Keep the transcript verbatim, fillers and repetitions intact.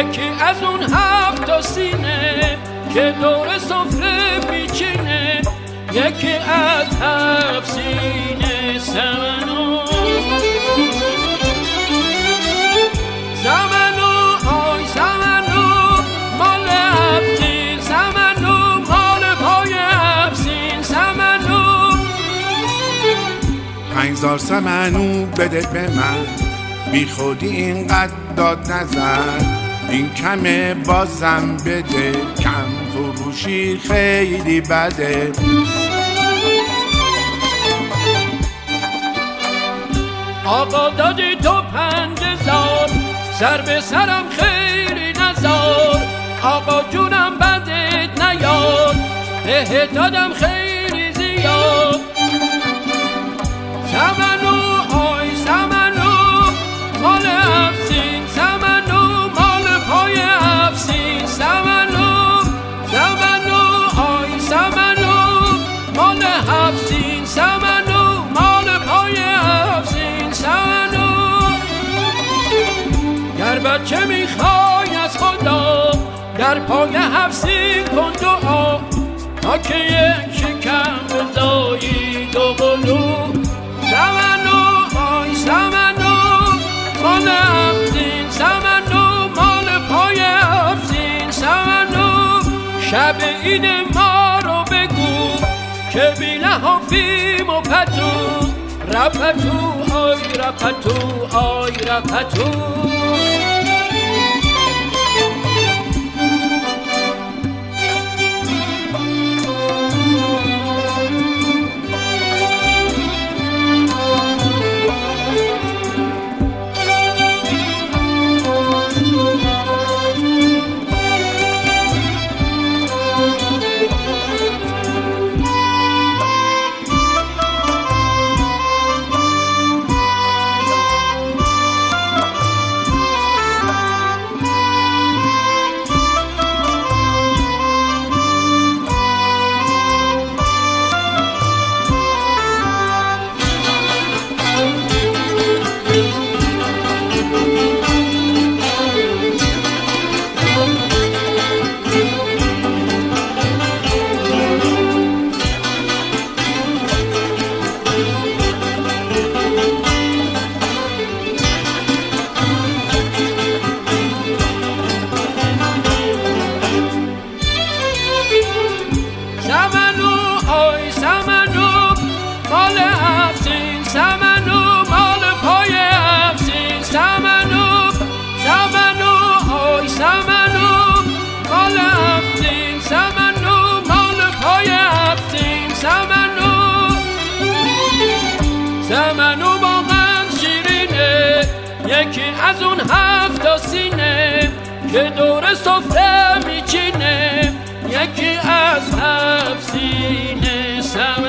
یکی از اون هفت تا سینه که دور سفره میچینه، یکی از هفت سینه سمنو سمنو آی سمنو مال هفتین سمنو مال پای هفتین سمنو. پنجزار سمنو بده به من، بی خودی اینقدر داد نزن، این کمه بازم بده، کم فروشی خیلی بده. آقا دادی تو پنج هزار، سر به سرم خیلی نزار، آقا جونم بدت نیاد، ته دادم خیلی زیاد. سمنو آی سمنو مال هفتین سمنو مال پای هفتین سمنو سمنو آی سمنو مال هفتین سمنو مال پای هفتین سمنو. گر بچه میخوای از خدا در پای هفتین کن دعا، تا که یک شکم بزایی دو قلو. سمنو آی سمنو مال هفتین سمنو مال پای هفتین سمنو. شب عید ما رو بگو که بی لحافیم و پتو، رپتو آی رپتو آی رپتو. سمنو واقعا شیرینه، یکی از اون هفت تا سینه که دور سفره میچینه، یکی از هفت سینه سمنو.